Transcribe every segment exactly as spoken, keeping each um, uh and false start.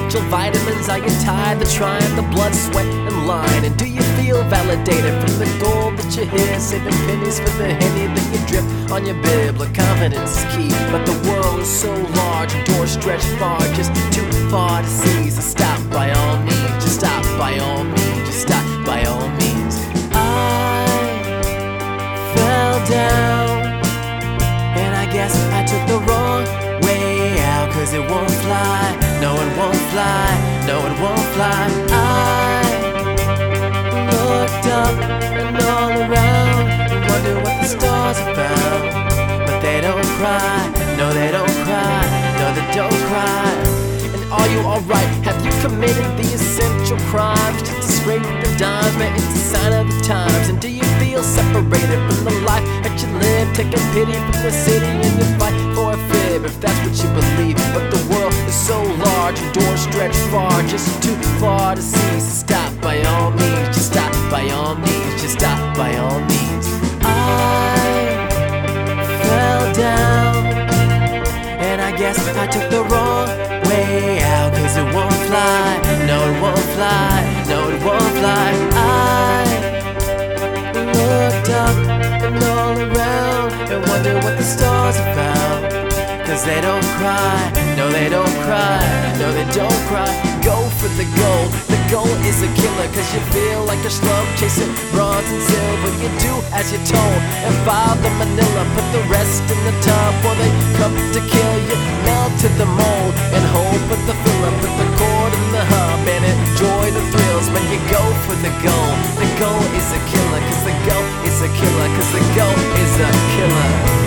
essential vitamins? Are you tired of trying the blood, sweat, and line? And do you feel validated from the gold that you hear? Saving pennies for the henny that you drip on your bib. Look, confidence is key, but the world is so large and doors stretch far, just too far to see. So stop by all means, just stop by all means, just stop by all means. I fell down, and I guess I took the wrong way out, cause it won't fly, no it won't fly, no it won't fly. I looked up and all around and wonder what the stars are found, but they don't cry, no they don't cry, no they don't cry. And are you alright? Have you committed the essential crimes just to scrape the dimes? Man, it's a sign of the times. And do you feel separated from the life that you live, taking pity from the city and you fight for a fib, if that's what you believe? But the world is so large and doors stretch far, just too far to see. So stop by all means, just stop by all means, just stop by all means. I fell down, and I guess I took the wrong way out, cause it won't fly, no it won't fly, no it won't fly. I looked up and all around and wonder what the stars have found, cause they don't cry, no they don't cry, no they don't cry. Go for the gold, the goal is a killer, cause you feel like a slum chasing bronze and silver. You do as you're told and file the manila, put the rest in the tub before they come to kill you. Melt to the mold and hold for the filler, put the cord in the hub and enjoy the thrills when you go for the goal. The goal is a killer, cause the goal is a killer, cause the goal is a killer.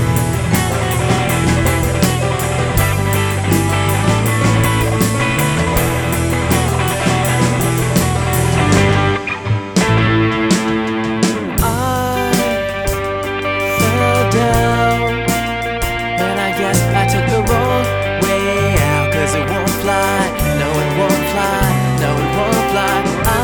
I took the wrong way out, cause it won't fly, no it won't fly, no it won't fly.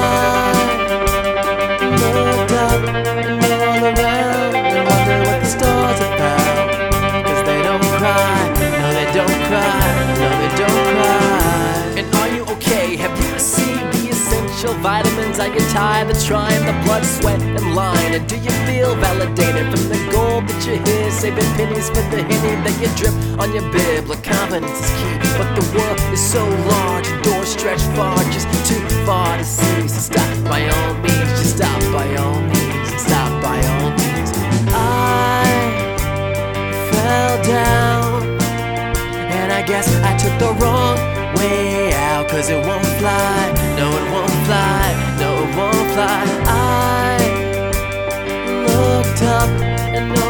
I looked up and all around and wonder what the stars are found, cause they don't cry, no they don't cry, no they don't cry. And are you okay? Have you received the essential vitamins? Are you tired of trying the blood, sweat, and line? And do you feel validated from the gold that you hear? Saving pennies for the henny that you drip on your bib. Look, confidence is key, but the world is so large and doors stretch far, just too far to see. So stop by all means, just stop by all means, stop by all means. I fell down, and I guess I took the wrong way out, cause it won't fly, no it won't fly, no it won't fly. I looked up and